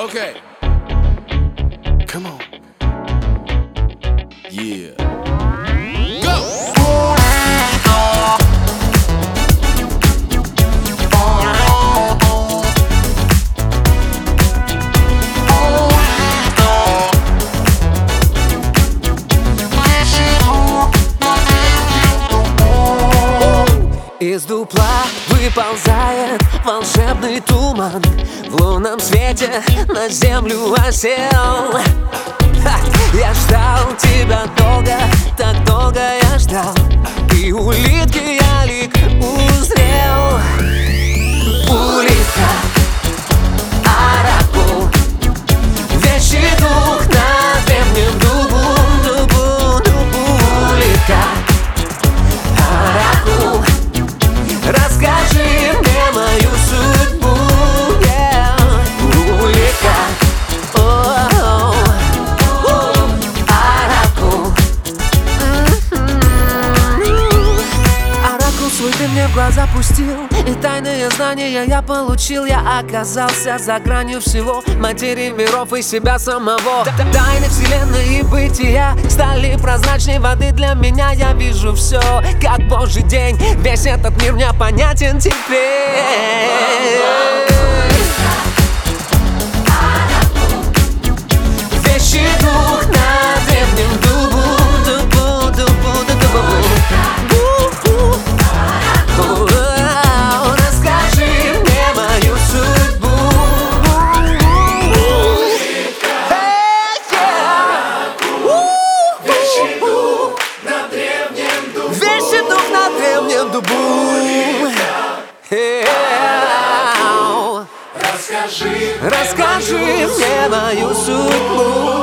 Okay. Come on. Yeah. Go! Из дупла выползает волшебный туман, в лунном свете на землю осел. Я ждал тебя долго, так долго я ждал, и улитки я лик узрел. Улитка, оракул, вещий дух на древнем дубу, улитка, оракул. Расскажи мне мою судьбу, улитка, оракул. Оракул свой ты мне в глаза пустил, и тайные знания я получил. Я оказался за гранью всего, материи миров и себя самого. Тайны вселенной и бытия стали прозрачней воды для меня. Я вижу все, как божий день, весь этот мир мне понятен теперь. Вещий дух на древнем дубу, расскажи мне мою судьбу. Вещий дух на древнем дубу. Вещий дух на древнем дубу. Расскажи мне мою судьбу.